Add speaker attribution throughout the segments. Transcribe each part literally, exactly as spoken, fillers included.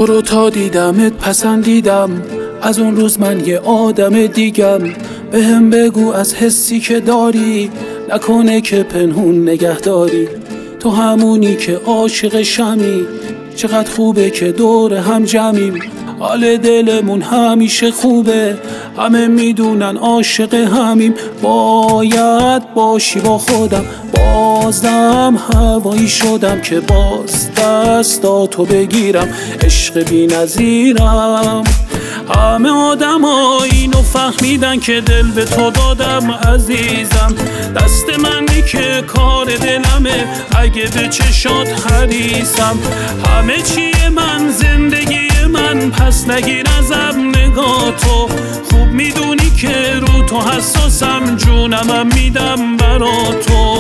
Speaker 1: تو رو تا دیدمت پسندیدم، از اون روز من یه آدم دیگم. به هم بگو از حسی که داری، نکنه که پنهون نگه داری. تو همونی که عاشق شمی، چقدر خوبه که دور هم جمعیم. حال دلمون همیشه خوبه، همه میدونن عاشق همیم. باید باشی با خودم، بازم هوایی شدم که باز دستاتو بگیرم. عشق بی نظیرم. همه آدم ها اینو فهمیدن که دل به تو دادم عزیزم. دست منی که کار دلمه، اگه به چشات حریصم. همه چیه من، زندگی من، پس نگیر ازم نگاه تو. خوب میدونی که رو تو حساسم، جونمم میدم برا تو.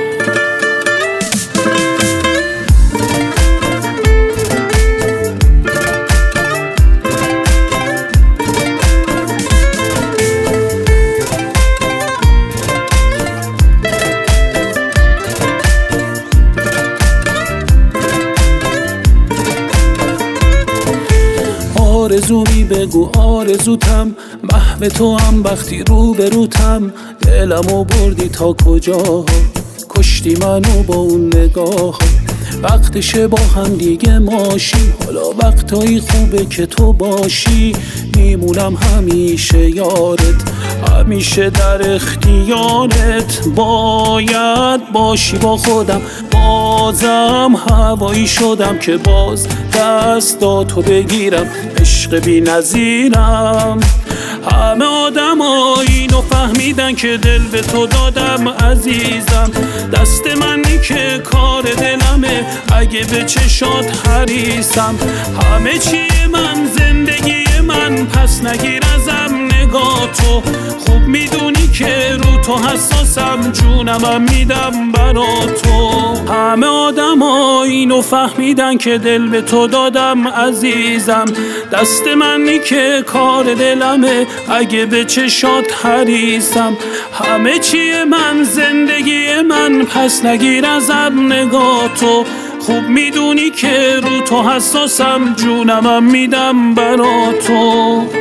Speaker 1: آرزومی بگو آرزوتم، محو تو هم وقتی رو به روتم. دلمو بردی تا کجا، کشتی منو با اون نگاه. وقتشه با هم دیگه ماشیم، حالا وقتایی خوبه که تو باشی. میمونم همیشه یارت، همیشه در اختیارت. باید باشی با خودم، بازم هوایی شدم که باز دستاتو بگیرم. عشق بی نظیرم. همه آدم ها اینو فهمیدن که دل به تو دادم عزیزم. دست منی که کار دلمه، اگه به چشات حریصم. همه چیه من، زندگی من، پس نگیر ازم نگاه تو. خوب میدونی که رو تو حساسم، جونمم میدم برا تو. همه آدم ها اینو فهمیدن که دل به تو دادم عزیزم. دست منی که کار دلمه، اگه به چشات حریصم. همه چیه من، زندگی من، پس نگیر ازم نگاه تو. خوب میدونی که رو تو حساسم، جونمم میدم برا تو.